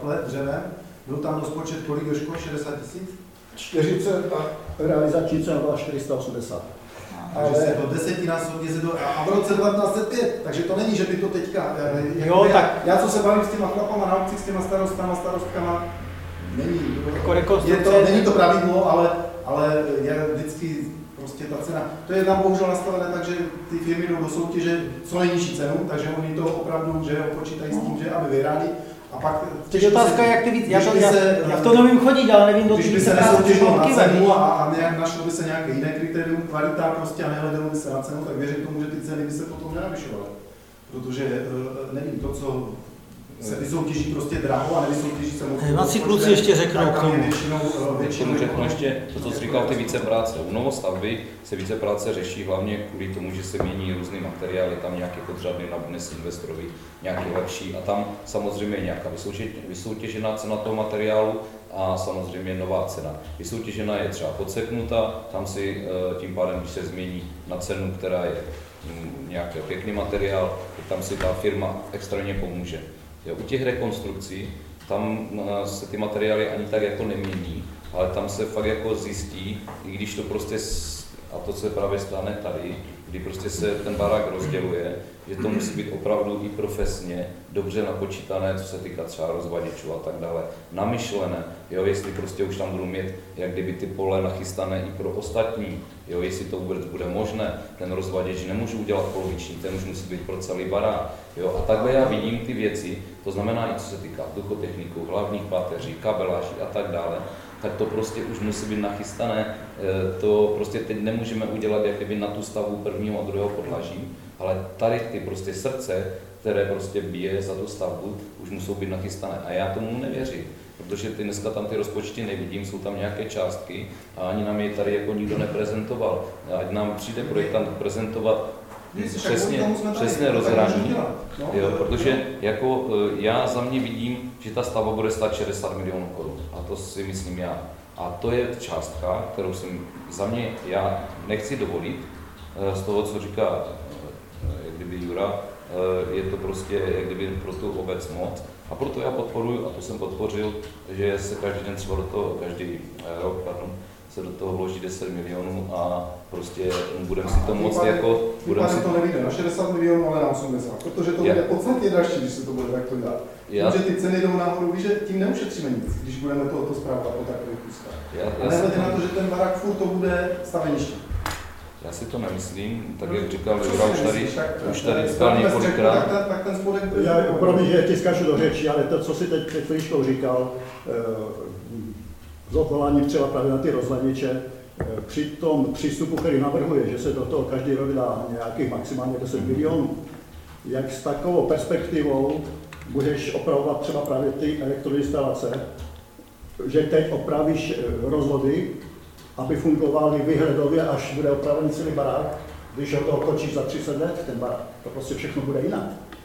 let dřevem, byl tam rozpočet kolik, Jožko? 60 000? 40 a realizační cena byla 480. Takže se to desetinásobně a v roce 1905, takže to není, že by to teďka, já co se bavím s těma chlapama na obcích, s těma starostkama, není to pravidlo, ale je vždycky prostě ta cena, to je tam bohužel nastavené tak, že ty firmy jdou do soutěže co nejnižší cenu, takže oni to opravdu, že počítají s tím, že aby vyrádi. A pak je otázka, jak ty víc, já v to nevím chodit, ale nevím, když by se nesoutěžilo na cenu a nějak našlo by se nějaké jiné kritérium, kvalita prostě a nehledalo by se na cenu, tak věřím tomu, že ty ceny by se potom nenavyšovaly. Protože nevím, to, co se vysoutěží prostě draho a nevysoutěží se moc. Mám si kluci ještě řeknou k tomu. Většinou řeknu ještě to, co jsi říkal, ty vícepráce. U novostavby se vícepráce řeší hlavně kvůli tomu, že se mění různý materiály, tam nějaké podřadny nabídne investorovi, nějaký lepší a tam samozřejmě je nějaká vysoutěžená cena toho materiálu a samozřejmě nová cena. Vysoutěžená je třeba podseknuta, tam si tím pádem, když se změní na cenu, která je nějaký pěkný materiál, tam si ta firma extrémně pomůže. Jo, u těch rekonstrukcí, tam se ty materiály ani tak jako nemění, ale tam se fakt jako zjistí, i když to prostě, a to se právě stane tady, kdy prostě se ten barák rozděluje, že to musí být opravdu i profesně dobře napočítané, co se týká třeba rozvaděčů a tak dále, namyšlené, jo, jestli prostě už tam budou mít jak kdyby ty pole nachystané i pro ostatní, jo, jestli to vůbec bude možné, ten rozvaděč nemůžu udělat poloviční, ten už musí být pro celý barák, jo, a takhle já vidím ty věci, to znamená i co se týká vzduchotechniků, hlavních páteří, kabeláží a tak dále, tak to prostě už musí být nachystané, to prostě teď nemůžeme udělat jak kdyby na tu stavbu prvního a druhého podlaží, ale tady ty prostě srdce, které prostě bije za tu stavbu, už musou být nachystané a já tomu nevěřím, protože dneska tam ty rozpočty nevidím, jsou tam nějaké částky a ani nám je tady jako nikdo neprezentoval. Ať nám přijde projektant prezentovat přesně rozhraní, protože jako já za mě vidím, že ta stavba bude stát 60 milionů korun a to si myslím já. A to je částka, kterou jsem za mě, já nechci dovolit z toho, co říká jak kdyby Jura, je to prostě jak kdyby pro tu obec moc. A proto já podporuji, a to jsem podpořil, že se každý den třeba do toho, každý rok, se do toho vloží 10 milionů a prostě budeme si to moc jako... Budeme si to nevíde na 60 milionů, ale na 80, protože to bude podstatně dražší, když se to bude takto dát. Protože ty ceny jdou nahoru, víš, že tím neušetříme nic, když budeme to spravovat po takových kuskách. A nehledě na to, že ten barák furt to bude staveniště. Já si to nemyslím, tak jak říkal Jura, už tady říkal několikrát. Já opravdu, že ti skáču do řeči, ale to, co si teď před chvíličkou říkal, s odvoláním třeba právě na ty rozhledniče, při tom přístupu, který navrhuje, že se do toho každý rok dá nějakých maximálně 10 milionů, jak s takovou perspektivou budeš opravovat třeba právě ty elektroinstalace, že teď opravíš rozvody, aby fungovaly výhledově, až bude opravený celý barák, když ho to otočíš za 30 let, ten barák, to prostě všechno bude jinak.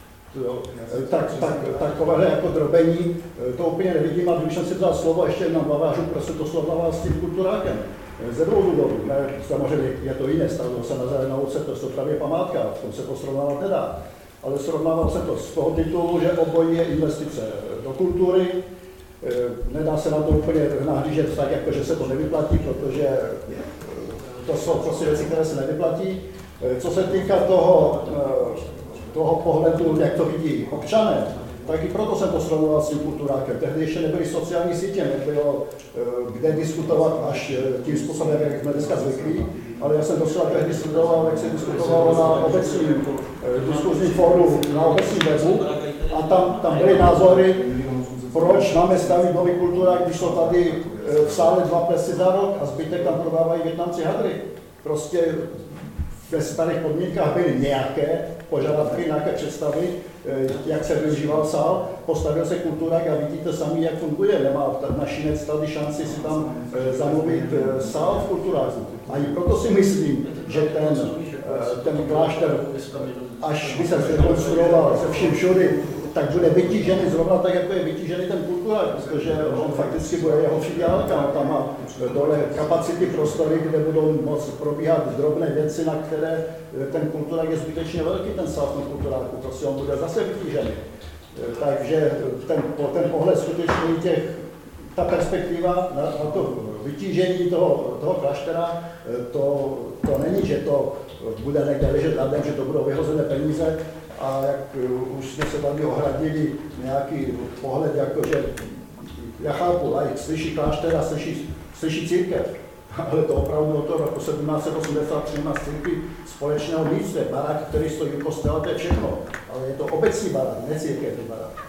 Takovéhle jako drobení, to úplně nevidím, a když jsem si vzal slovo, ještě na navážu, prostě to srovnával s tím kulturákem. Ze dvou důvodů, samozřejmě je to jiné, stavilo se na Zelené louce, to je právě památka, v tom se to srovnávat nedá. Ale srovnával se to z toho titulu, že obojí je investice do kultury. Nedá se na to úplně nahlížet tak, jako že se to nevyplatí, protože to jsou prostě věci, které se nevyplatí. Co se týká toho pohledu, jak to vidí občané, tak i proto jsem to srovnal s tím kulturákem. Tehdy ještě nebyly sociální sítě, nebylo kde diskutovat až tím způsobem, jak jsme dneska zvyklí, ale já jsem doslova tehdy sledoval, jak se diskutovalo na obecním diskuzním fóru, na obecním webu, a tam byly názory, proč máme stavit nový kulturák, když jsou tady v sále 2 plesy za rok a zbytek tam prodávají Vietnamci hadry. Prostě ve starých podmínkách byly nějaké požadavky, nějaké představy, jak se využíval sál, postavil se kulturák a vidíte sami, jak funguje. Nemá Našinec tady šanci si tam zamluvit sál v kulturáku. A i proto si myslím, že ten klášter, až by se zrekonstruoval se vším všudy, tak bude vytížený zrovna tak, jako je vytížený ten kulturák, protože on fakticky bude jeho filiálka, tam má dole kapacity prostory, kde budou moct probíhat drobné věci, na které ten kulturák je zbytečně velký, ten sál v kulturáku, prostě on bude zase vytížený. Takže ten pohled skutečně ta perspektiva na to vytížení toho kláštera, to není, že to bude někde ležet na den, že to budou vyhozené peníze a jak už jsme se tady ohradili nějaký pohled, jakože já chápu, laik slyší klášter a slyší církev, ale to opravdu od toho roku 1783 má církvi společného místa, barák, který stojí u kostela, to je všechno, ale je to obecní barák, ne církevní barák.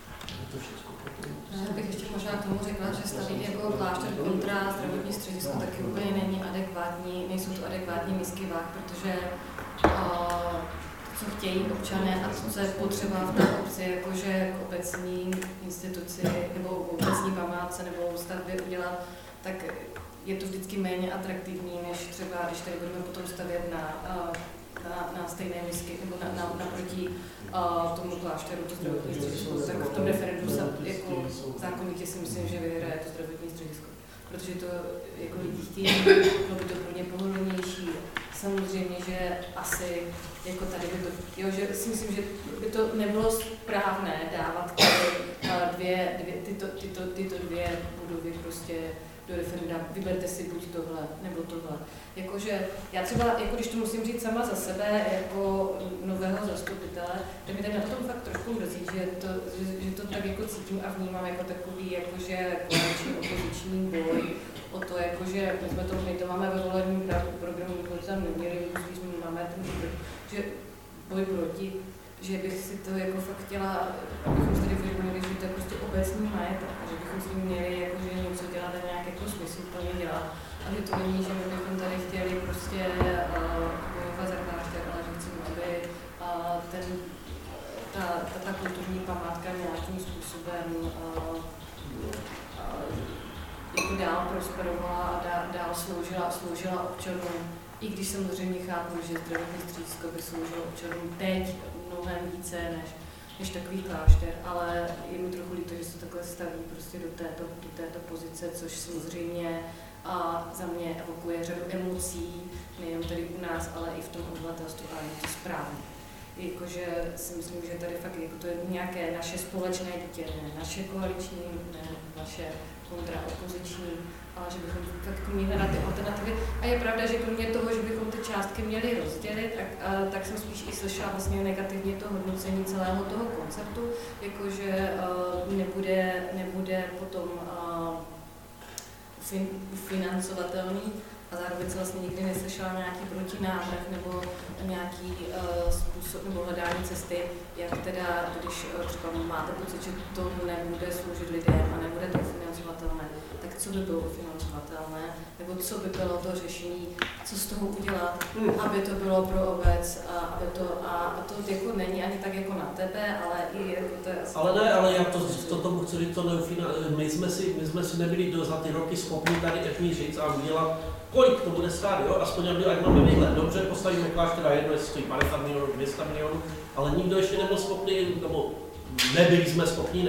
Já bych ještě možná k tomu řekla, že stavět jako klášter kontra zdravotní středisko taky úplně není adekvátní, nejsou to adekvátní místky váh, protože co chtějí občané a co je potřeba v té obci, jakože k obecní instituci nebo obecní památce nebo stavbě udělat, tak je to vždycky méně atraktivní, než třeba, když tady budeme potom stavět na stejné misky nebo naproti tomu klášteru, to zdravotní středisko, tak v tom referendu jako zákonitě si myslím, že vyhraje to zdravotní středisko. Protože to jako lidi chtějí, bylo by to pro ně pohodlnější. Samozřejmě, že asi jako tady by to, jo, že si myslím, že by to nebylo správné dávat tyto dvě budovy prostě do referenda. Vyberte si buď tohle, nebo tohle. Jakože já třeba, jako když to musím říct sama za sebe, jako nového zastupitele, tak mi tady na tom fakt trošku mrzí, že to tak jako cítím a vnímám jako takový, jakože koaliční opoziční boj o to, jakože my to máme ve volebním programu, protože tam neměli, když máme ten že boj proti, že bych si to jako fakt chtěla, abychom si tady uvědomili, že to je prostě obecní majetek a že bychom s tím měli jakože něco dělat a nějak jako smysluplně dělat. A že to není, že my bychom tady chtěli prostě bojovat za klášter, ale že chceme, aby ta kulturní památka nějakým způsobem jako dál prosperovala a dál sloužila občanům. I když samozřejmě chápu, že zdravotní středisko by sloužilo občanům teď mnohem více než takový klášter, ale je mi trochu líto, že se takhle staví prostě do této pozice, což samozřejmě za mě evokuje řadu emocí, nejen tady u nás, ale i v tom obyvatelstvu, a je to správně. Jakože si myslím, že tady fakt jako to je nějaké naše společné dítě, ne naše koaliční, ne naše kontraopoziční, ale že bychom fakt měli hledat ty alternativy. A je pravda, že kromě toho, že bychom ty částky měli rozdělit, tak jsem spíš i slyšela vlastně negativně to hodnocení celého toho konceptu, jakože nebude potom financovatelný a zároveň se vlastně nikdy neslyšela nějaký protinávrh nebo nějaký způsob nebo hledání cesty, jak teda, když třeba máte pocit, že to nebude sloužit lidem a nebude to financovatelné, tak co by bylo financovatelné, nebo co by bylo to řešení, co z toho udělat, aby to bylo pro obec, a to jako není ani tak jako na tebe, ale i jako to je... Ale já to tomu chci říct, my jsme si nebyli za ty roky schopni tady etní říct a udělat, kolik to bude stát, jo? Aspoň ať máme výhled. Dobře, postavíme klášter a jedno, jestli stojí 50 milionů, 200 milionů, ale nikdo ještě nebyl schopný, nebo nebyli jsme schopni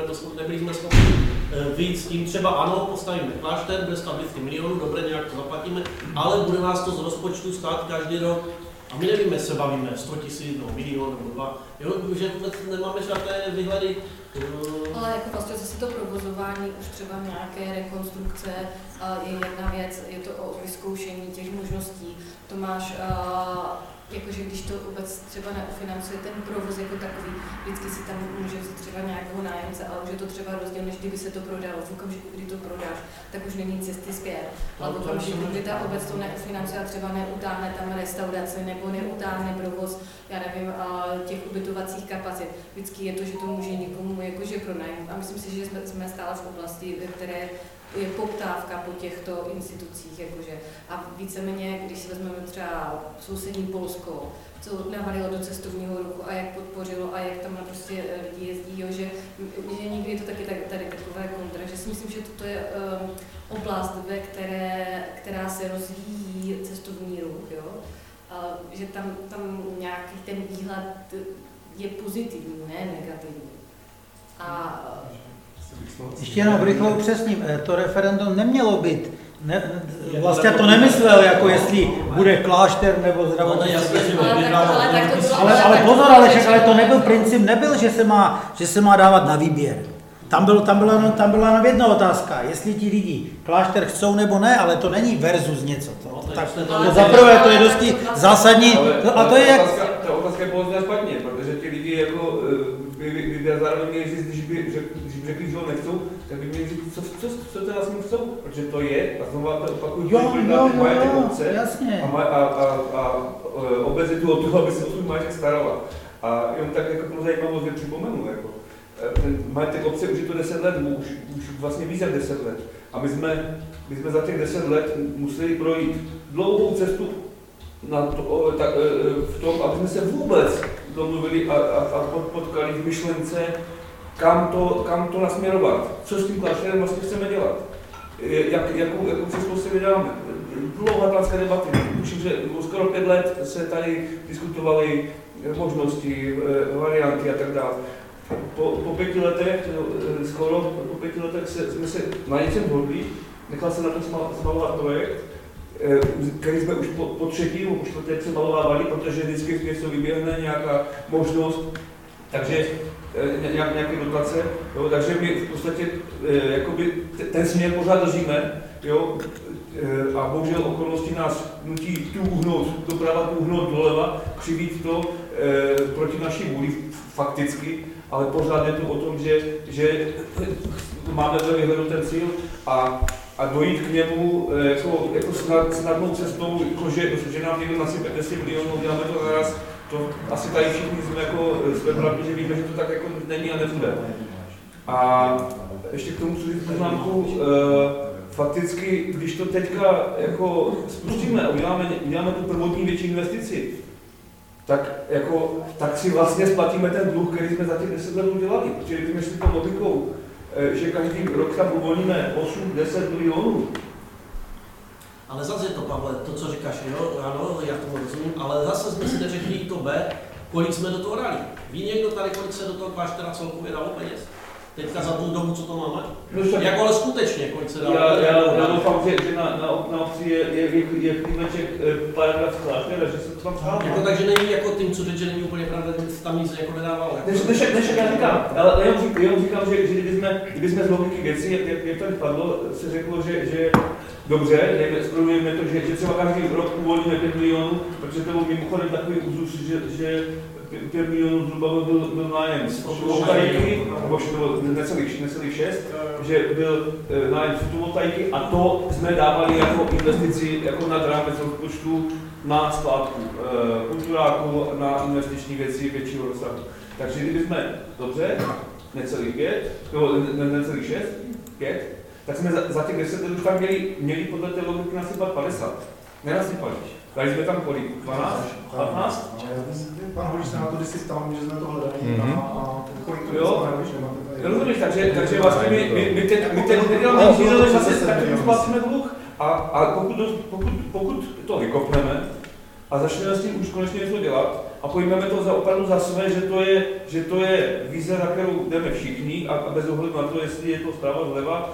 vyjít s tím, třeba ano, postavíme klášter, bude stát 200 milionů, dobré, nějak to zaplatíme, ale bude nás to z rozpočtu stát každý rok. A my nevíme, se bavíme 100 000, no, milion nebo 2, jo, že vůbec nemáme žádné výhledy. Ale jako vlastně zase to provozování už třeba nějaké rekonstrukce je jedna věc, je to o vyzkoušení těch možností. To máš, jakože když to vůbec třeba neufinancuje ten provoz jako takový, vždycky si tam může vzít třeba nějakého nájemce, ale už je to třeba rozdíl, než kdyby se to prodalo. V okamžiku, kdy to prodáš, tak už není cesty zpět. Ale v okamžiku, kdy ta obec to neufinancuje a třeba neutáhne tam restauraci nebo neutáhne provoz, já nevím, těch ubytovacích kapacit. Vždycky je to, že to může někomu jakože pronajmout. A myslím si, že jsme stále v oblasti, ve které je poptávka po těchto institucích, jakože. A víceméně, když si vezmeme třeba sousední Polsko, co navalilo do cestovního ruchu a jak podpořilo a jak tam prostě lidi jezdí, jo, že někdy je to taky tady takové kontra, že si myslím, že toto je oblast, ve která se rozvíjí cestovní ruch, jo. Že tam nějaký ten výhled je pozitivní, ne negativní. Ještě jenom rychle upřesním, to referendum nemělo být vlastně to nemyslel, jako jestli bude klášter nebo zdravotní. Ale pozor, ale to nebyl princip, nebyl, že se má dávat na výběr. Tam byla jenom jedna otázka, jestli ti lidi klášter chcou nebo ne, ale to není versus něco. To zaprvé to je dosti zásadní. A to je jak... Ta otázka je položená špatně, protože ti lidi jako by zároveň měli říct, když by řekli, že ho nechcou, tak by měli říct, co teda s ním chcou, protože to je, a znovu to opakuju, majetek obce a obec je tu od toho, aby se o svůj majetek starala. A jenom tak jako pro zajímavost připomenu, jako, ten majetek obce už je to 10 let, už vlastně víc jak 10 let. A my jsme za těch 10 let museli projít dlouhou cestu v tom, aby jsme se vůbec domluvili a potkali v myšlence, kam to nasměrovat, co s tím klášterem vlastně chceme dělat, jakou cestou se vydáme. Dlouhá atlantská debaty, myslím, že skoro 5 let se tady diskutovaly možnosti, varianty a tak dále. Po 5 letech, jsme se na něčem shodli, nechal se na to smalovat projekt, který jsme už po třetí nebo po čtvrté přemalovávali, protože vždycky něco vyběhne, nějaká možnost, takže nějaké dotace, jo, takže my v podstatě jakoby ten směr pořád držíme, jo, a bohužel okolnosti nás nutí tu uhnout doprava, tu uhnout doleva, křivít to proti naší vůli fakticky, ale pořád je to o tom, že máme ve výhledu ten cíl a dojít k němu jako snadnou cestou, že nám někdo nasype 10 milionů, děláme to naraz, to asi tady všichni jsme jako svedli, že víme, že to tak jako není a nebude. A ještě k tomu, co říct poznámku, fakticky, když to teďka jako spustíme a uděláme tu prvotní větší investici, tak si vlastně splatíme ten dluh, který jsme za těch 10 let udělali. Čili kdybychom šli tou logikou, že každý rok tam uvolníme 8-10 milionů. Ale zase je to, Pavle, to, co říkáš, jo, ano, já tomu rozumím, ale zase jsme si neřekli i to B, kolik jsme do toho dali. Ví někdo tady, kolik se do toho kláštera celkově dalo peněz? Teďka za tu dobu, co to máme? No, jako ale skutečně, kolik se dalo? Já doufám, že na obci je klímeček paragraf kláštera, že se to tam schává. Jako, takže není jako tím, co říct, že není úplně pravda, že tam nic jako nedávalo. Než já říkám, ale jenom říkám, že kdybychom z logiky věcí, jak tady padlo, se řeklo, že dobře, zprávujeme to, že třeba každý rok uvolníme 5 milionů, protože to byl mimochodem takový úzus, že 5 milionů zhruba byl nájem z fotovoltaiky, nebo necelých 6, že byl nájem z fotovoltaiky a to jsme dávali jako investici jako nad rámec rozpočtu na skládku kulturáku, na investiční věci většího rozsahu. Takže kdybychom dobře, necelých 5, nebo necelých 6, 5, tak jsme za těch 10 let už tam měli podle té logiky nasypat 50. Nenasypali. Dali jsme tam kolik? 12? 15? Pan Holíš se na to kdysi ptal, že jsme to hledali a kolik to je, rozumíš, takže vlastně my teď neděláme nic jiného, zase taky splácíme dluh a pokud to vykopneme a začneme s tím už konečně něco dělat a pojmeme to opravdu za své, že to je vize, na kterou jdeme všichni a bez ohledu na to, jestli je to zprava, zleva,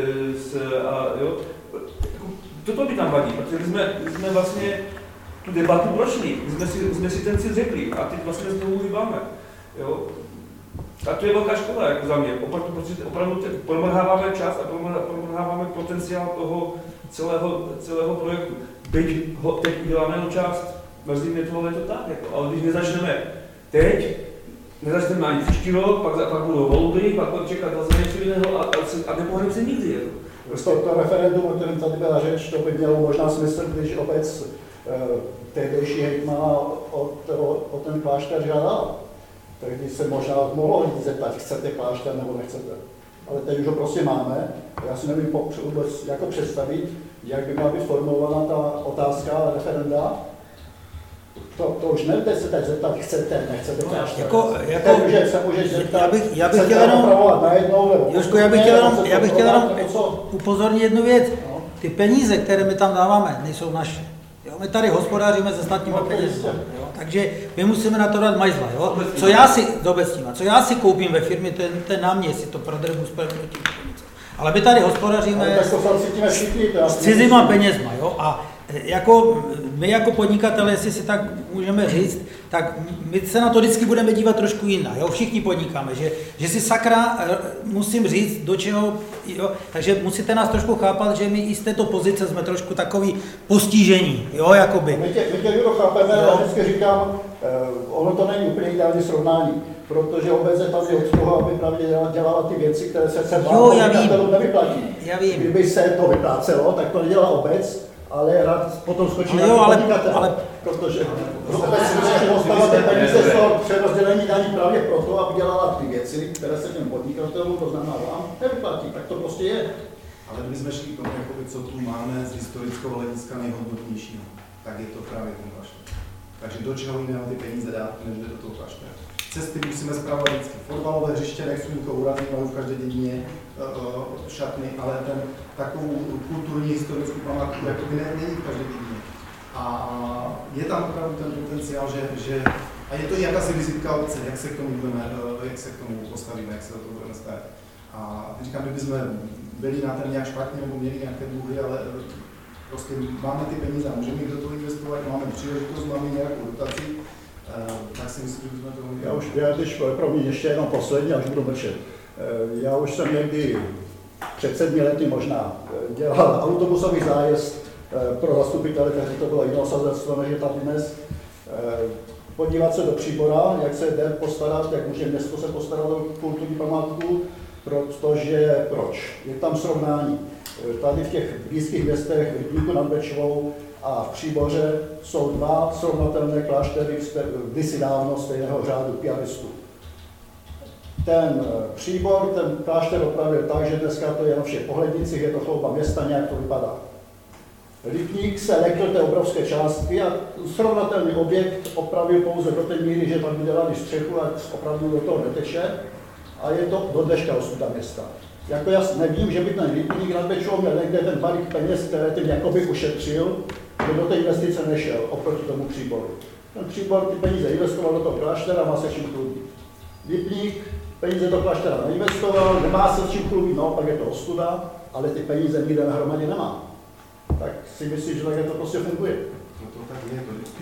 toto by tam vadí, protože my jsme vlastně tu debatu prošli, jsme si ten cíl řekli a teď vlastně znovu hýbáme. A to je velká škoda jako za mě, protože opravdu promrháváme čas a promrháváme potenciál toho celého projektu. Teď uděláme jenom část, mrzí mě to, ale je to tak, jako. Ale když nezačneme teď, nezačneme ani příští rok, pak budou volby, pak čekat zase něco jiného a nepohneme se nikdy. Jako. To referendum, o kterém tady byla řeč, to by mělo možná smysl, když obec tehdejší hejtmana o ten klášter žádal. Tehdy se možná mohlo lidí zeptat, chcete klášter nebo nechcete. Ale teď už ho prostě máme. Já si nevím vůbec jako představit, jak by měla být formulovaná ta otázka referenda. To už nevíte se teď zeptat, chcete, nechcete klášter. Se můžeš zeptat, já bych chtěl jenom najednou, Jožko, já bych chtěl jenom upozornit jednu věc. Ty peníze, které my tam dáváme, nejsou naše. Jo, my tady hospodáříme se státníma penězi. Takže my musíme na to dát majzla. Jo? Co já si koupím ve firmě, to je na mě, jestli to prodrbu, Ale my tady hospodaříme s cizíma penězma, jo? A jako, my jako podnikatelé, jestli si tak můžeme říct, tak my se na to vždycky budeme dívat trošku jinak, jo? Všichni podnikáme, že si sakra musím říct, do čeho, jo? Takže musíte nás trošku chápat, že my i z této pozice jsme trošku takový postižení, jo, jakoby. My tě chápeme, já vždycky říkám, ono to není úplně ideální srovnání, protože obec je tady od toho, aby právě dělala ty věci, které se vám nevyplatí. Já vím. Kdyby se to vyplácelo, tak to nedělá obec, ale rád potom skočí na podnikatel. Protože obec si může postavit peníze z toho přerozdělení daní právě proto, aby dělala ty věci, které se těm podnikatelům, to znamená vám, nevyplatí. Tak to prostě je. Ale kdyby jsme šli k tomu, co tu máme z historického hlediska nejhodnotnějšího, tak je to právě ten klášter. Takže do čeho jiného ty peníze dát, než do toho kláštera. Cesty musíme spravovat vždycky. Fotbalové hřiště, nechci nikoho urazit, mají v každé dědině šatny, ale ten takovou kulturní historickou památku jakoby není v každé dědině. A je tam opravdu ten potenciál, že a je to i jakási vizitka obce, jak se k tomu postavíme, jak se do toho budeme stavit. A říkám, kdyby jsme byli na ten nějak špatně nebo měli nějaké dluhy, ale prostě máme ty peníze, můžeme jich do toho investovat, máme příležitost, máme nějakou dotaci, tak si myslím, že bychom to mohli. Když pro mě ještě jenom poslední, až budu mlčet. Já už jsem někdy před 7 lety možná dělal autobusový zájezd pro zastupitele, takže to bylo jiného sazectvo, než je tam dnes. Podívat se do Příbora, jak se jde postarat, jak může město se postarat o kulturní památku, protože proč? Je tam srovnání. Tady v těch blízkých městech, v Rybníku nad Bečvou a v Příboře jsou 2 srovnatelné kláštery kdysi dávno stejného řádu piaristů. Ten Příbor, ten klášter opravil tak, že dneska to je na všech pohlednicích, je to chlouba města, nějak to vypadá. Rybník se lekl té obrovské částky a srovnatelný objekt opravil pouze do té míry, že tam udělali střechu a opravdu do toho neteče a je to do dneška osuda města. Jako já nevím, že by ten Rybník nad Bečvou měl někde ten balík peněz, které tím jakoby ušetřil, že do té investice nešel oproti tomu Příboru. Ten Příbor ty peníze investoval do toho kláštera, má se čím chlubit. Rybník peníze do kláštera neinvestoval, nemá se čím chlubit, no, pak je to ostuda, ale ty peníze nikde na hromadě nemá. Tak si myslím, že takhle to prostě funguje. To tak je, to vždycky.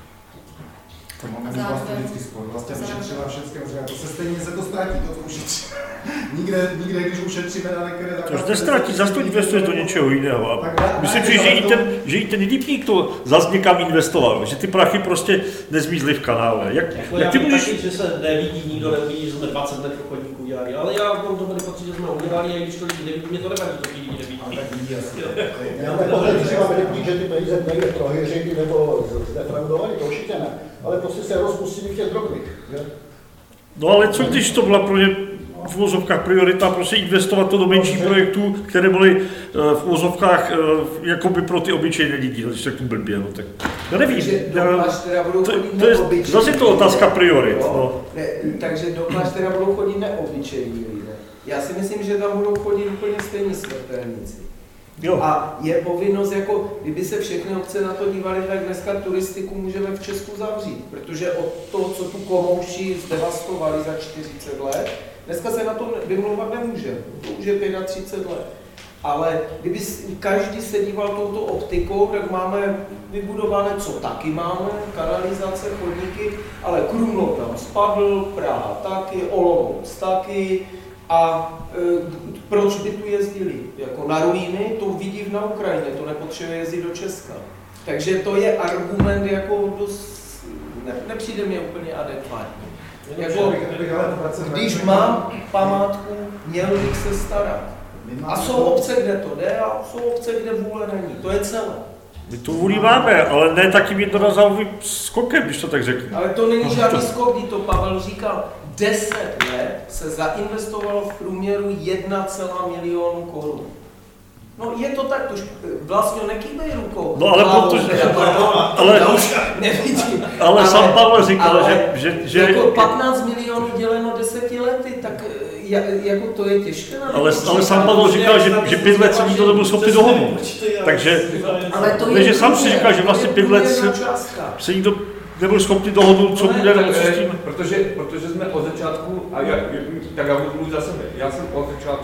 To máme vlastně vždycky spor. Vlastně ušetřila všechno, to se stejně se to ztratí, to, co ušetří. nikde, když ušetříme na některé zakázky... To ztratí, zase to investuje do něčeho jiného. Myslím si, že i ten Rybník to zase někam investoval, že ty prachy prostě nezmizly v kanále. Jak ty můžeš... Taky, že se nevidí, nikdo nevidí, že jsme 20 metrů chodníků udělali, ale já mám to pocit, že jsme udělali, a když to lidi nevidí, mě to nevadí, to lidi nevidí. Já mám pocit, že máme Rybník, že ty peníze někde prohýřili nebo zdefraudovali, to určitě ne. Ale prostě se rozpustili v těch drobných. No ale co když to byla pro ně v uvozovkách priorita, prostě investovat to do menších projektů, které byly v uvozovkách jakoby pro ty obyčejné lidi, když tak to blbě, no tak já nevím. Zase je to otázka priorit. No. Ne, takže do kláštera budou chodit neobyčejní lidé. Já si myslím, že tam budou chodit úplně stejní smrtelníci. Jo. A je povinnost, jako kdyby se všechny obce na to dívaly, tak dneska turistiku můžeme v Česku zavřít, protože od toho, co tu Komouši zdevastovali za 40 let, dneska se na to vymlouvat nemůže, to už je 35 let. Ale kdyby každý se díval touto optikou, tak máme vybudované, co taky máme, kanalizace, chodníky, ale Krumlov tam spadl, Praha taky, Olomouc taky. A proč by tu jezdili? Jako na ruiny, to vidí na Ukrajině, to nepotřebuje jezdit do Česka. Takže to je argument jako dost, nepřijde mi úplně adekvátní. Jako, když mám památku, měl bych se starat. A jsou obce, kde to jde, a jsou obce, kde vůle není. To je celé. My tu vůli máme, ale ne takým jednorazovým skokem, když to tak řeknu. Ale to není žádný skok, kdy to Pavel říkal. 10 let se zainvestovalo v průměru 1,1 milionu korun. No je to tak, tož vlastně nekýbej rukou. No ale protože... Nevidím. Ale sám Pavel říkal, že... Jako 15 milionů děleno 10 lety, tak jako to je těžké. Ale sám Pavel říkal, že 5 let se nikdo nebyl schopný dohodnout. Takže... Takže sám si říkal, že vlastně 5 let se nikdo nebyl schopný dohodnout, co bude nebo co s tím. Protože jsme od začátku, a já budu mluvit za sebe, já jsem od začátku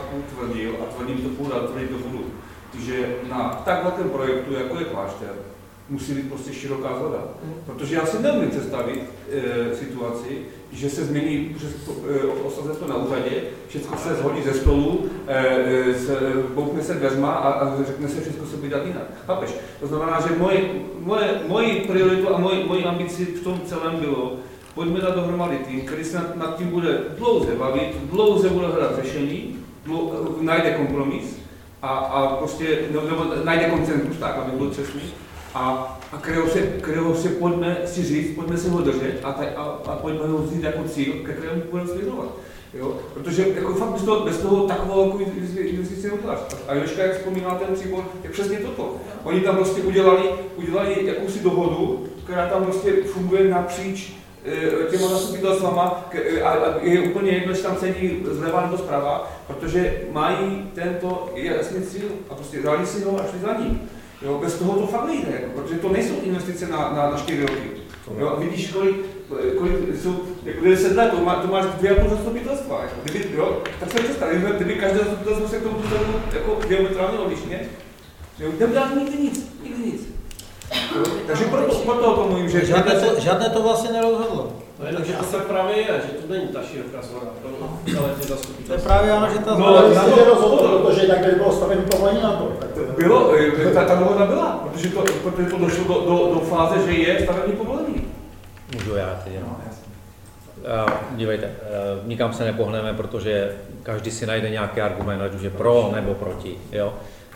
tvrdil a tvrdím to půl a tvrdím to budu, že na tak velkém projektu, jako je klášter, musí být prostě široká zhoda. Protože já si neumím představit situaci, že se změní osazenstvo na úřadě, všechno se zhodí ze stolu, boukne se dveřma a řekne se, všechno se bude dělat jinak. Chápeš? To znamená, že moje prioritu a moji ambici v tom celém bylo, pojďme dát dohromady tým, který se nad tím bude dlouze bavit, dlouze bude hledat řešení, najde kompromis a prostě najde konsenzus, tak, aby byl přesný. A kterého se pojďme si říct, pojďme se ho držet a pojďme ho vzít jako cíl, ke kterému budeme směřovat. Protože jako fakt bez toho takovou investici neuděláš. A Jožka, jak vzpomínal ten příbor, je přesně toto. Oni tam prostě udělali jakousi dohodu, která tam prostě funguje napříč těma zastupitelstvama a je úplně jedno, že tam sedí zleva nebo zprava, protože mají tento jasný cíl a prostě dali si ho a šli za ním. Jo, bez toho to fakt nejde, jako, protože to nejsou investice na 4 roky. Jo, a vidíš, kolik jsou, jako 10 let, to máš 2,5 zastupitelstva. Jako, tak se představ, kdyby každé zastupitelstvo se k tomu postavilo jako diametrálně odlišně, neudělá nikdy nic. Jo, takže proto o tom mluvím, že... Žádné to vlastně nerozhodlo. Takže to tak právě je, že to není ta široká zhoda, ale ty zastupitelstva. To je právě ano, že ta zhoda je rozhodlo, protože jinak by bylo staveno povolení na to. Bylo, ta dohoda byla, protože to došlo do fáze, že je stavební povolení. Můžu já teď jenom. Dívejte, nikam se nepohneme, protože každý si najde nějaký argument, ať už je pro nebo proti. Jo?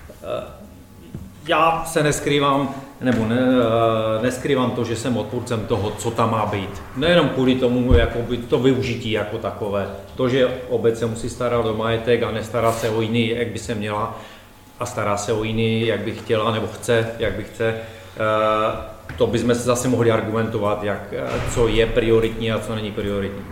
Já se neskrývám, nebo neskrývám to, že jsem odpůrcem toho, co tam má být. Nejenom kvůli tomu, jakoby to využití jako takové. To, že obec se musí starat o majetek a nestará se o jiný, jak by se měla, a stará se o jiný, jak by chtěla, nebo chce, jak by chce. To bychom se zase mohli argumentovat, co je prioritní a co není prioritní.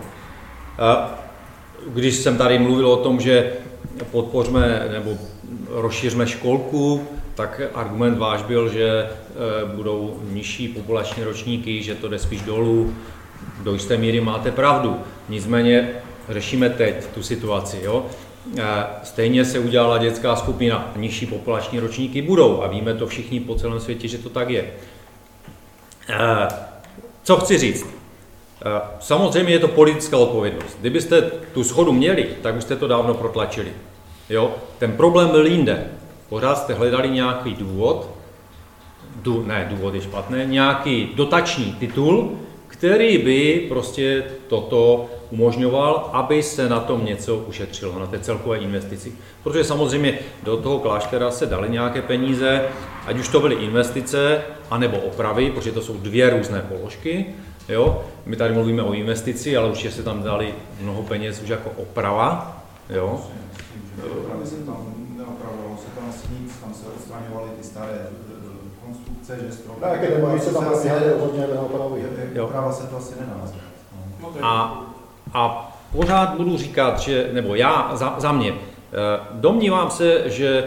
Když jsem tady mluvil o tom, že podpořme nebo rozšířme školku, tak argument váš byl, že budou nižší populační ročníky, že to jde spíš dolů. Do jisté míry máte pravdu. Nicméně řešíme teď tu situaci. Jo? Stejně se udělala dětská skupina, nižší populační ročníky budou a víme to všichni po celém světě, že to tak je. Co chci říct? Samozřejmě je to politická odpovědnost. Kdybyste tu shodu měli, tak byste to dávno protlačili. Jo? Ten problém byl jinde. Pořád jste hledali nějaký důvod, důvod je špatné, nějaký dotační titul, který by prostě toto umožňoval, aby se na tom něco ušetřilo, na té celkové investici. Protože samozřejmě do toho kláštera se daly nějaké peníze, ať už to byly investice, anebo opravy, protože to jsou dvě různé položky. Jo? My tady mluvíme o investici, ale určitě se tam dali mnoho peněz už jako oprava. Jo? Opravy se tam neopravovalo, se tam nic, tam se odstraňovaly ty staré konstrukce, že stropy. Tak, když se tam probíhaly hodně opravy. Oprava se to asi nenázve. A pořád budu říkat, že, nebo já za mě, domnívám se, že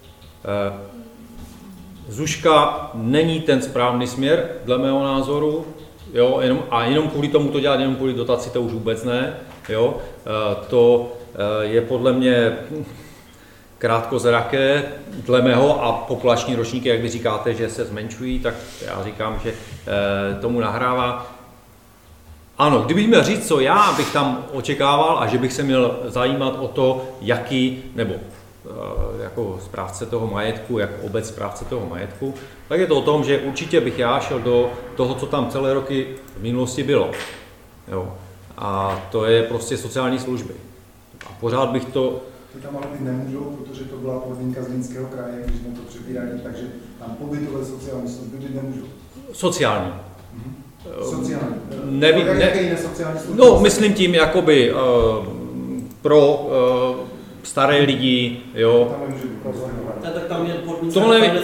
Zuška není ten správný směr, dle mého názoru, jo, jenom kvůli tomu to dělat, jenom kvůli dotaci, to už vůbec ne, jo, to je podle mě krátkozraké, dle mého, a populační ročníky, jak vy říkáte, že se zmenšují, tak já říkám, že tomu nahrává. Ano, kdybych měl říct, co já bych tam očekával a že bych se měl zajímat o to, jaký, nebo jako správce toho majetku, jako obec správce toho majetku, tak je to o tom, že určitě bych já šel do toho, co tam celé roky v minulosti bylo. Jo. A to je prostě sociální služby. A pořád bych to... Ty tam ale být nemůžou, protože to byla podmínka z Zlínského kraje, když jsme to přebírali, takže tam pobytové sociální služby být nemůžou. Sociální. Sociální. Nevím, jaké jiné sociální služby? No, myslím tím jakoby pro staré lidi, jo. Tak tam je podmínka,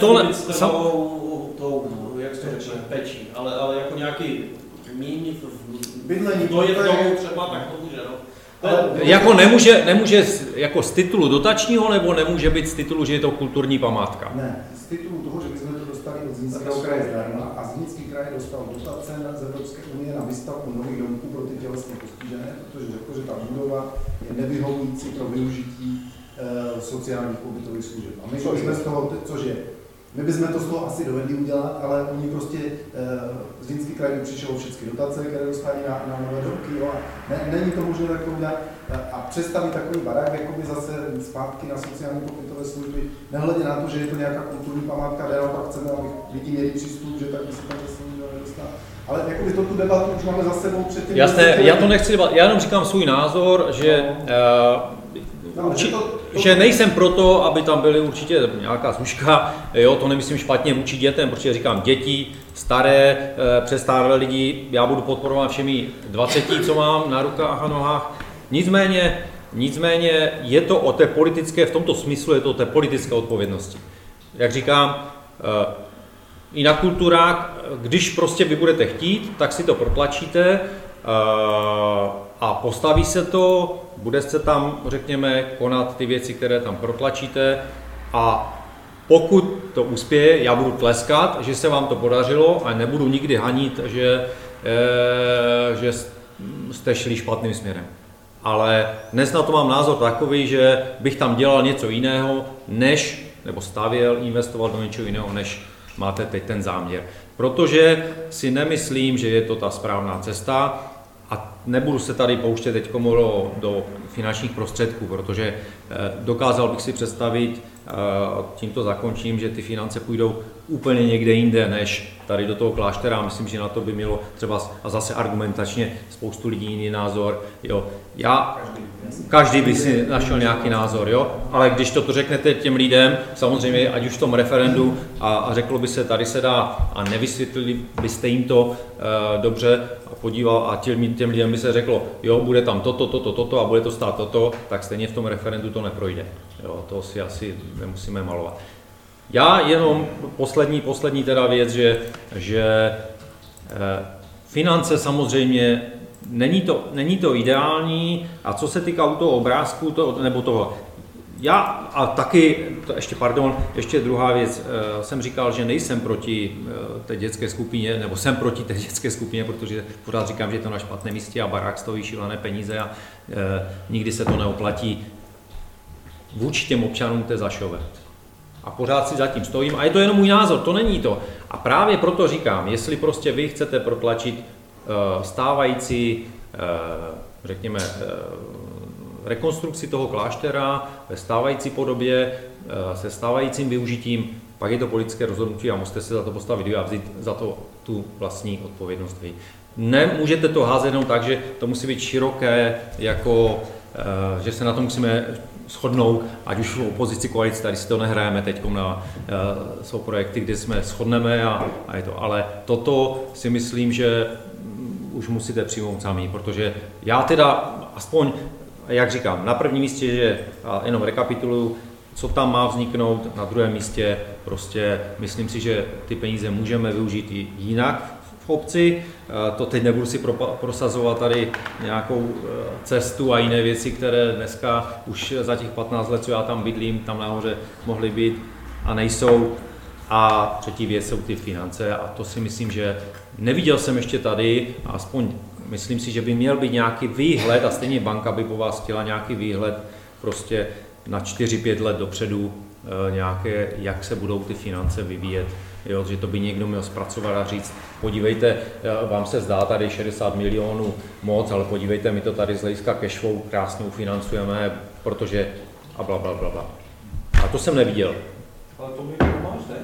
jak se řekne, pečí, ale jako nějaký míň bydlení, to je v domu třeba, tak to může, no. Jako nemůže jako z titulu dotačního, nebo nemůže být z titulu, že je to kulturní památka? Ne, z titulu toho, že bychom to dostali od Zlínského kraje zdarma a Zlínský kraj dostal dotace z Evropské unie na výstavbu nových domků pro ty tělesně postižené, protože řekl, že ta budova je nevyhovující pro využití sociálních pobytových služeb. A my bychom z toho, my bychom to z toho asi dovedli udělat, ale oni prostě Zlínský kraj přišel o všechny dotace, které dostali na nové roky, jo, a není to možné tak udělat a představit takový barák jakoby zase zpátky na sociální pobytové služby, nehledě na to, že je to nějaká kulturní památka, kde naopak chceme, aby lidi měli přístup, že tak by se tam zase nikdo nedostal. Ale jakoby tu debatu už máme za sebou předtím. Jasné, já to nechci debat, já jenom říkám svůj názor, že že nejsem proto, aby tam byly určitě nějaká služka, jo, to nemyslím špatně vůči dětem, protože říkám děti, staré, přestárlé lidi, já budu podporovat všemi 20, co mám na rukách a nohách. Nicméně je to o té politické, v tomto smyslu je to o té politické odpovědnosti. Jak říkám, i na kulturách, když prostě vy budete chtít, tak si to protlačíte a postaví se to, bude se tam, řekněme, konat ty věci, které tam protlačíte a pokud to uspěje, já budu tleskat, že se vám to podařilo a nebudu nikdy hanit, že jste šli špatným směrem. Ale dnes na to mám názor takový, že bych tam dělal něco jiného, nebo stavěl, investoval do něčeho jiného, než máte teď ten záměr. Protože si nemyslím, že je to ta správná cesta a nebudu se tady pouštět teď do finančních prostředků, protože dokázal bych si představit, tímto zakončím, že ty finance půjdou úplně někde jinde, než tady do toho kláštera. Myslím, že na to by mělo třeba, a zase argumentačně, spoustu lidí jiný názor. Jo. Každý by si našel nějaký názor, jo? Ale když to řeknete těm lidem, samozřejmě, ať už v tom referendu a řeklo by se, tady se dá a nevysvětlili byste jim to dobře a podíval a těm lidem by se řeklo, jo, bude tam toto a bude to stát toto, tak stejně v tom referendu to neprojde. Jo, to si asi nemusíme malovat. Já jenom poslední teda věc, že finance samozřejmě není to ideální a co se týká u toho obrázku, nebo toho, já a taky, ještě druhá věc, jsem říkal, že nejsem proti té dětské skupině, nebo jsem proti té dětské skupině, protože pořád říkám, že je to na špatném místě a barák stojí šílené peníze a nikdy se to neoplatí vůči těm občanům té Zašové. A pořád si zatím stojím a je to jenom můj názor, to není to. A právě proto říkám, jestli prostě vy chcete protlačit stávající, řekněme, rekonstrukci toho kláštera ve stávající podobě, se stávajícím využitím, pak je to politické rozhodnutí a musíte se za to postavit a vzít za to tu vlastní odpovědnost vy. Nemůžete to házet jenom tak, že to musí být široké, jako, že se na to musíme shodnout, ať už v opozici, koalici, tady si to nehrajeme teď jsou projekty, kde jsme shodneme a je to. Ale toto si myslím, že už musíte přijmout sami, protože já teda aspoň, jak říkám, na prvním místě, že jenom rekapituluju, co tam má vzniknout, na druhém místě prostě myslím si, že ty peníze můžeme využít i jinak v obci. To teď nebudu si prosazovat tady nějakou cestu a jiné věci, které dneska už za těch 15 let, co já tam bydlím, tam nahoře mohly být a nejsou. A třetí věc jsou ty finance a to si myslím, že neviděl jsem ještě tady, aspoň myslím si, že by měl být nějaký výhled a stejně banka by po vás chtěla nějaký výhled prostě na 4-5 let dopředu, nějaké, jak se budou ty finance vyvíjet. Jo, že to by někdo měl zpracovat a říct, podívejte, vám se zdá tady 60 milionů moc, ale podívejte, my to tady z hlediska cashflow krásně ufinancujeme, protože a blablabla. A to jsem neviděl. Ale to mi to máš, ne?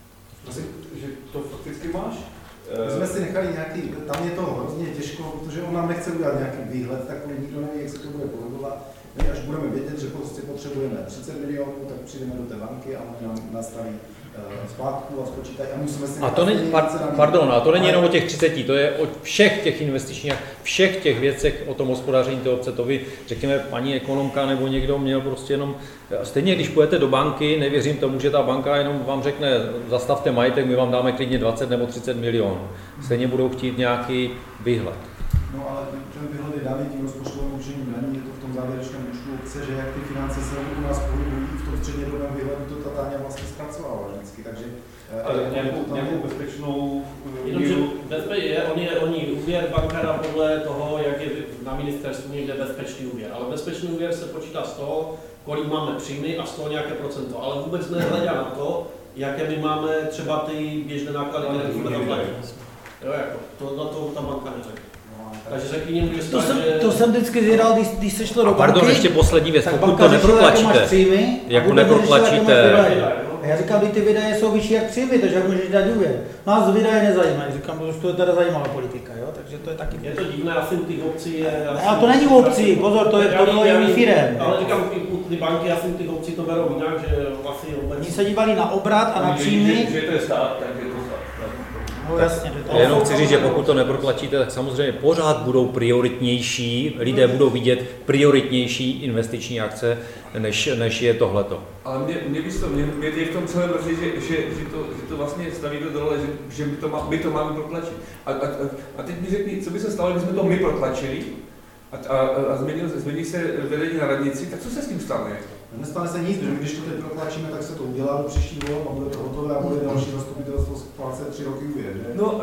Že to fakticky máš? My jsme si nechali nějaký, tam je to hrozně těžko, protože on nám nechce udělat nějaký výhled, takový nikdo neví, jak se to bude pohybovat. My až budeme vědět, že prostě potřebujeme 30 milionů, tak přijdeme do té banky a oni nám nastaví zpátku a spočítají a musíme si... A to není, a to není jenom o těch 30, to je o všech těch investičních, všech těch věcech, o tom hospodaření té obce, to vy, řekněme, paní ekonomka nebo někdo měl prostě jenom, stejně když půjdete do banky, nevěřím tomu, že ta banka jenom vám řekne, zastavte majetek, my vám dáme klidně 20 nebo 30 milionů. Stejně budou chtít nějaký výhled. No ale ten výhled je daný tím rozpočtovým určením daní, je to v tom závěrečném účtu obce, že jak ty finance se u nás pohybují v tom střednědobém výhledu to Tatáňa vlastně zpracovala vždycky, takže... Ale nějakou bezpečnou Jenomže oni úvěr bankéra podle toho, jak je na ministerstvu někde bezpečný úvěr. Ale bezpečný úvěr se počítá z toho, kolik máme příjmy a z toho nějaké procento. Ale vůbec nehledá na to, jaké my máme třeba ty běžné náklady, které musíme zaplatit. Jo, jako, to ta banka neřekne. Takže řekni němu, to jsem vždycky zvědal, když se šlo do banky. Pardon, ještě poslední věc, pokud to neprotlačíte, jako neprotlačíte. A já říkám, že ty výdaje jsou vyšší jak příjmy, takže jak můžeš dát úvěr. Nás výdaje nezajímají, říkám, že to je teda zajímavá politika, jo? Takže to je taky... Je to divné, asi u těch obcí je... A to není u obcí, pozor, to bylo jiný firem. Ale říkám, u ty banky, asi u těch obcí to berou jinak, že vlastně obecně... Oni se dívali na obrat a na příjmy. Že to je stát, takže to stát. No jasně. Jenom chci říct, že pokud to neprotlačíte, tak samozřejmě pořád budou prioritnější, lidé budou vidět prioritnější investiční akce, než je tohleto. Ale mě je v tom celém mrzí, že to vlastně staví do dole, že my to máme protlačit. A teď mi řekni, co by se stalo, kdybychom to my protlačili a změní se vedení na radnici, tak co se s tím stane? Nestane se nic, protože když to teď protlačíme, tak se to udělá do příští voleb a bude to hotové a bude další zastupitelstvo splácet 3 roky úvěr, že? No,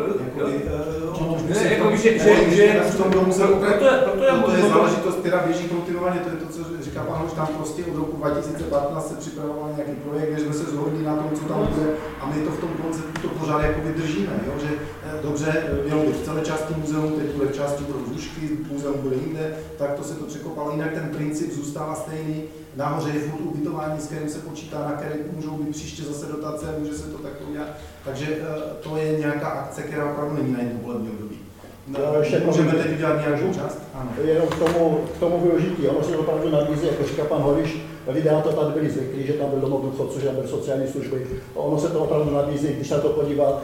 to je záležitost, která běží kultivovaně, to je to, co říká pan Hoš, tam prostě od roku 2015 se připravoval nějaký projekt, že jsme se zhodli na tom, co tam bude a my to v tom konceptu to pořád jako vydržíme, jo? Že dobře, mělo být v celé části muzeum, teď bude v části budou zůžky, muzeum bude jinde, tak to se to překopalo, jinak ten princip zůstává stejný. Nahoře je furt ubytování, s kterým se počítá, na které můžou být příště zase dotace, může se to takto udělat. Takže to je nějaká akce, která opravdu není na jedno volební období. Můžeme teď udělat nějakou část? Ano. Jenom k tomu využití. Ono se opravdu nabízí, jako říká pan Holiš, lidé na to tady byli zvyklí, že tam byl domov důchodců, že tam byly sociální služby. Ono se to opravdu nabízí, když se to podívá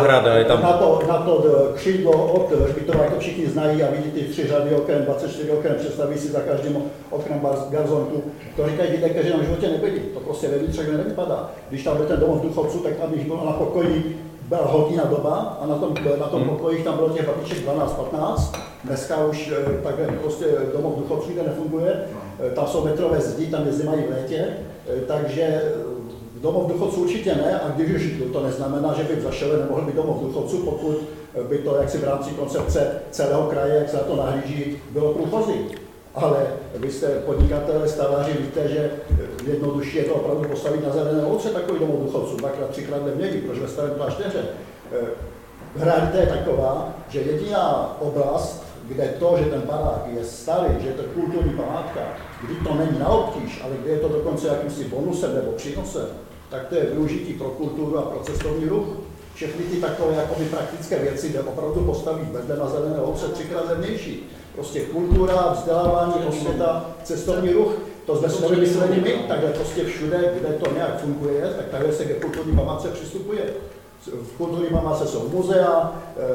na to křídlo od Hřbitova, jak to všichni znají a vidí ty 3 řady oken, 24 oken, představí si za každým oknem garzonku. To říkají lidé, že na životě nebyli. To prostě ve vnitřek nevypadá. Když tam byl ten domov důchodců, tak tam když bylo na pokoji, byla hodina doba a na tom pokoji tam bylo těch babiček 12-15. Dneska už takhle prostě domov důchodců nikde nefunguje. Tam jsou metrové zdi, tam jezdí mají v létě. Takže domov důchodců určitě ne a když už to neznamená, že by v Zašele nemohl být domov důchodců, pokud by to jaksi v rámci koncepce celého kraje, jak se na to nahlíží, bylo průchozí. Ale vy jste podnikatelé, staváři, víte, že jednodušší je to opravdu postavit na Zelené louce takový domov důchodců, 2x, 3x neměli, proč ve Starém Klášteře. Realita je taková, že jediná oblast, kde to, že ten barák je starý, že je to kulturní památka, kdy to není na obtíž, ale kde je to dokonce jakýmsi bonusem nebo přínosem, tak to je využití pro kulturu a pro cestovní ruch. Všechny ty takové jakoby praktické věci, kde opravdu postavit vedle na Zelené louce 3x levnější. Prostě kultura, vzdělávání, osvěta, cestovní ruch, to jsme si nevymysleli my, takhle prostě všude, kde to nějak funguje, tak takhle se k kulturní památce přistupuje. V kulturní památce jsou muzea,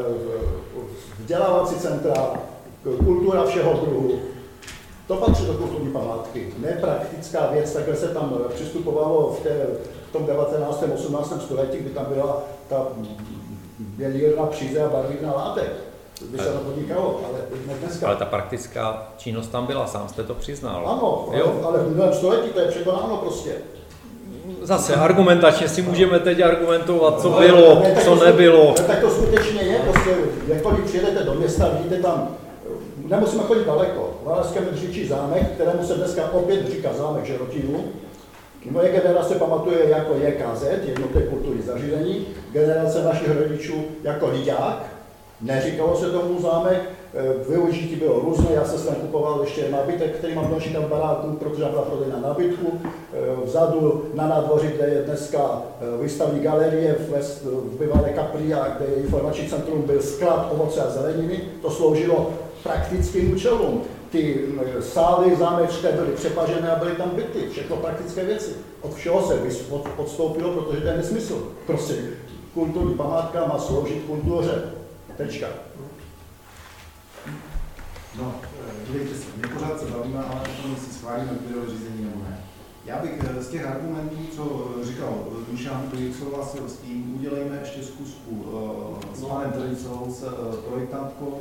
vzdělávací centra, kultura všeho druhu. To patří do kulturní památky. Nepraktická věc, takhle se tam přistupovalo v tom 19. 18. století, kdy tam byla ta bělírna, příze a barvírna látek. By se to podnikalo, ale dneska. Ale ta praktická činnost tam byla, sám jste to přiznal. Ano, ale v minulém století to je překonáno prostě. Zase argumentačně si můžeme teď argumentovat, co bylo, co nebylo. Tak to skutečně je, prostě jakkoliv přijedete do města, vidíte tam, nemusíme chodit daleko, v Valašském Meziříčí zámek, kterému se dneska opět říká zámek Žerotínu. Moje generace pamatuje jako JKZ, jednotné kulturní zařízení, generace našich rodičů jako Lidák. Neříkalo se tomu zámek, využití bylo různé, já se sem kupoval ještě nábytek, který mám další tam v baráku, protože byla prodejna nábytku. Vzadu na nádvoří, kde je dneska výstavní galerie v bývalé kapli a kde je informační centrum, byl sklad ovoce a zeleniny, to sloužilo praktickým účelům. Ty sály zámečké byly přepažené a byly tam byty, všechno praktické věci. Od všeho se odstoupilo, protože to je nesmysl. Prostě kulturní památka má sloužit kultuře. Tečka. No, dívejte se, mě pořád se bavíme, ale o tom si schválíme výběrové řízení nebo ne. Já bych z těch argumentů, co říkal Dušan, který souhlasil s tím, udělejme ještě zkusku s panem Tricou, s projektantkou,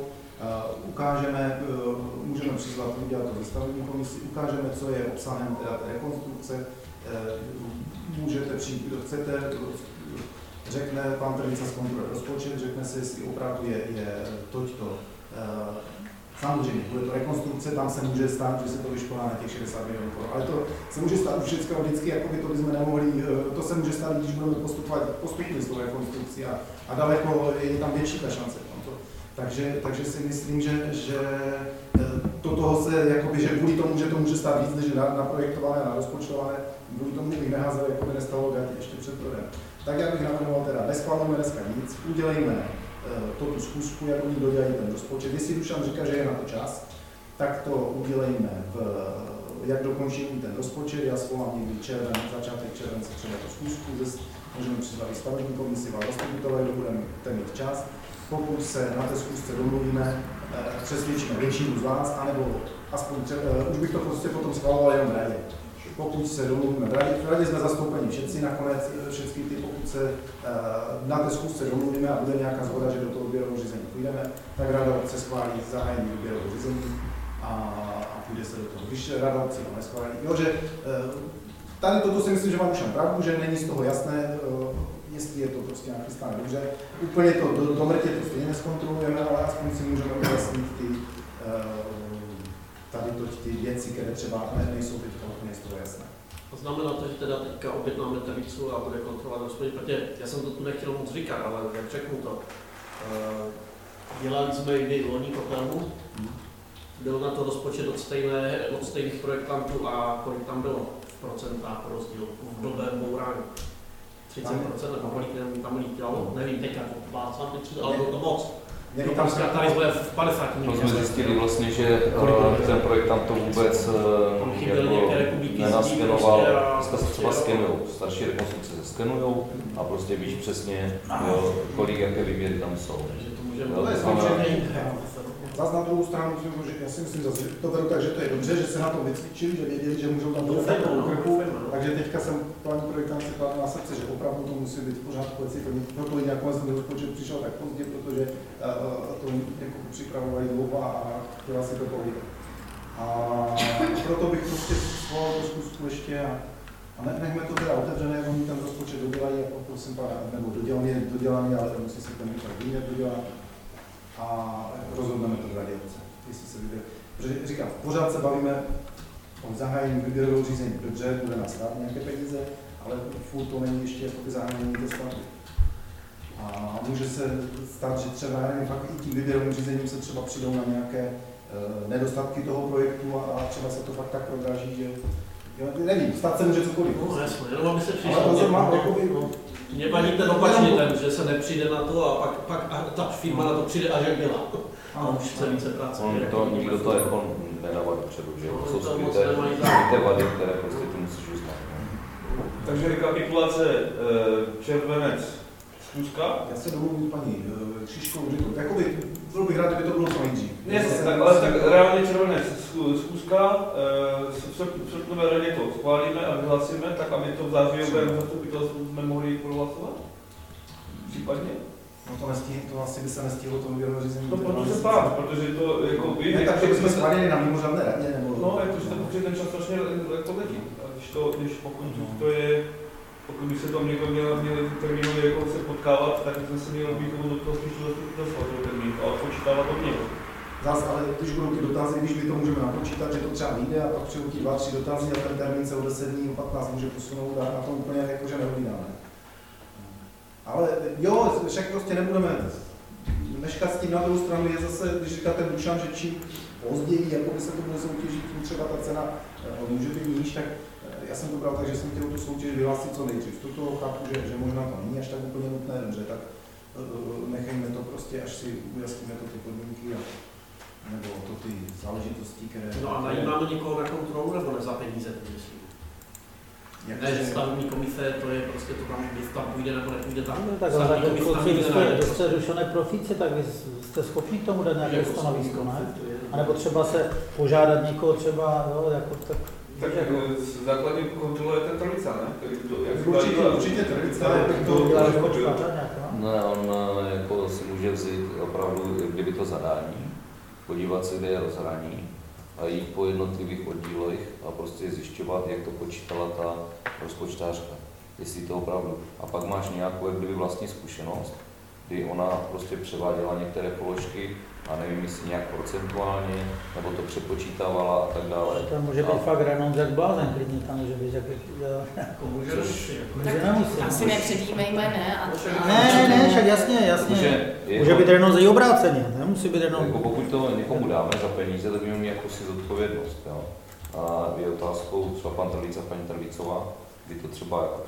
můžeme přizvat udělat to ve stavební komisi, ukážeme, co je obsahem té rekonstrukce, můžete přijít, kdo chcete, řekne pan Trlica zkontroluje rozpočet, řekne si, jestli opravdu je toďto. Samozřejmě, bude to rekonstrukce, tam se může stát, že se to vyškolá na těch 60 milionů korun. Ale to se může stát už vždycky, jako by to bychom nemohli, to se může stát, když budeme postupovat postupně s tou rekonstrukcí a daleko je tam větší ta šance. Takže si myslím, že do toho se, jakoby, že kvůli tomu, že to může stát víc, než naprojektované, narozpočtované, kvůli tomu bych neházel, jako by nestalo ještě před prodem. Tak já bych navrhoval teda, neschvalujeme dneska nic, udělejme tu schůzku, jak oni dodělají ten rozpočet. Jestli Dušan říká, že je na to čas, tak to udělejme, jak dokončím ten rozpočet, já svolám někdy začátek července třeba tu schůzku, můžeme přizvat i stavební komisi, vás zastupitelé, kdo budete mít čas. Pokud se na té schůzce domluvíme, přesvědčíme většinu z vás, anebo aspoň už bych to prostě potom schvaloval jenom v radě. Pokud se domluvíme v radě jsme zastoupeni všetci nakonec, všechny ty, pokud se na té schůzce domluvíme a bude nějaká zhoda, že do toho výběrového řízení půjdeme, tak rada obce schválí zahájení výběrového řízení a půjde se do toho. Když rada obce to neschválí. Jo, že tady toto si myslím, že mám už pravdu, že není z toho jasné, jestli je to prostě nachystáno dobře. Úplně to do mrtě to stejně neskontrolujeme, ale aspoň si můžeme ujasnit ty věci, které třeba nejsou teď úplně z toho jasné. To znamená to, že teda teďka objednáme Tevicu a bude kontrolovat rozpočet, protože já jsem to tu nechtěl moc říkat, ale jak řeknu to. Dělali jsme i loni kotelnu, byl na to rozpočet od stejných projektantů a kolik tam bylo v procentách rozdíl v době bourání. 30% nebo kolik tam lítilo, nevím teďka, ale bylo to moc. Tam zkrátali jsme v 50. To jsme zjistili vlastně, že ten projektant to vůbec nenaskenoval, dneska se třeba skenujou, starší rekonstrukce se skenujou a prostě víš přesně, kolik, jaké výběry tam jsou. Zas na druhou stranu, já si myslím, že to beru tak, že to je dobře, že se na to vycvičili, že věděli, že můžou tam dostat do krku, takže teďka jsem paní projektanci kladl na srdce, že opravdu to musí být v pořádku, proto i nakonec ten rozpočet přišel tak pozdě, protože to jako připravovali dlouho a chtěla si to povídat. A proto bych prostě svolal tu zkusku ještě a nechme to teda otevřené, jak oni ten rozpočet dodělají, a poprosím pana, nebo dodělaný, ale musí se ten výměr dodělat. A rozhodneme to v radě obce, jestli se vybere. Protože říkám, pořád se bavíme o zahájení výběrového řízení. Dobře, bude nás stát nějaké peníze, ale furt to není ještě jako zahájení té stavby. A může se stát, že třeba fakt i tím výběrovým řízením se třeba přijdou na nějaké nedostatky toho projektu a třeba se to fakt tak prodraží, že nevím, stát se může cokoliv. No jasně, jenom aby se přišlo. Mě vadí ten opačný ten, že se nepřijde na to a pak ta firma na to přijde až jak byla. A už chce více práce. Nikdo to jako nedává dopředu, že to jsou skryté vady, které prostě ty musíš uznat. Takže rekapitulace červenec, schůzka. Já se domluvím paní Křiškou, jakoby byl bych rád, kdyby to bylo co nejdřív. Ale tak reálně červenec, schůzka, v srpnové radě to schválíme a vyhlasíme, tak aby to v zářijovém zastupitelstvu jsme mohli prohlasovat? Případně? No to asi by se nestihlo to výběrové řízení. No protože se ptám, protože to jako by... Ne, takže bychom schválili na mimořádné radě, nebo... No, jakože ten čas strašně jako letí. Pokud by se tam někdo měli termínově jako se potkávat, tak jsme se měli být do toho spíš dostat do termínu a odpočítávat od něho. Zase, ale když budou ty dotazy, když my to můžeme napočítat, že to třeba vyjde a pak přijou ti 2-3 dotazy a ten termín se o 10 dní, o 15 může posunout a na to úplně jakože neodvídáme. Ale jo, však prostě nebudeme neškat s tím. Na druhou stranu je zase, když říká ten Dušan, že čím později, jako by se to bude soutěžit, tím třeba ta cena může být níž, tak já jsem to bral tak, že jsem chtěl tu soutěž vyhlásit co nejdřív. Toto chápu, že možná to není až tak úplně nutné, dobře, tak nechejme to prostě, až si ujasníme to ty podmínky nebo to ty záležitosti, které... No a najímáme někoho na kontrolu, nebo ne za peníze, to myslím? Ne, že stavební komise, to je prostě to tam, když tam půjde nebo nepůjde tam. No, tak ale když jste Dušané profíci, tak vy jste schopni k tomu dát nějaké stanovisko, ne? A nebo třeba se požádat někoho třeba, jo, jako tak... Tak základní kontrola je ten Trlica, ne? Určitě Trlica, ne, on jako si může vzít opravdu, kdyby to zadání, podívat se, kde je rozhraní a jít po jednotlivých oddílech a prostě zjišťovat, jak to počítala ta rozpočtářka, jestli to opravdu. A pak máš nějakou jak kdyby vlastní zkušenost, kdy ona prostě převáděla některé položky a nevím, jestli nějak procentuálně, nebo to přepočítávala a tak dále. To může být fakt renom jak blázen, klidně tam může být jako Může nemusí. Asi nepředjímejme, ne? Ne, však jasně. Může být renom i obráceně, nemusí být renom. Jako pokud to někomu dáme za peníze, tak by měl jakousi zodpovědnost. Jo? A je otázkou třeba pan Trlíc a paní Trlícová, kdy to třeba jako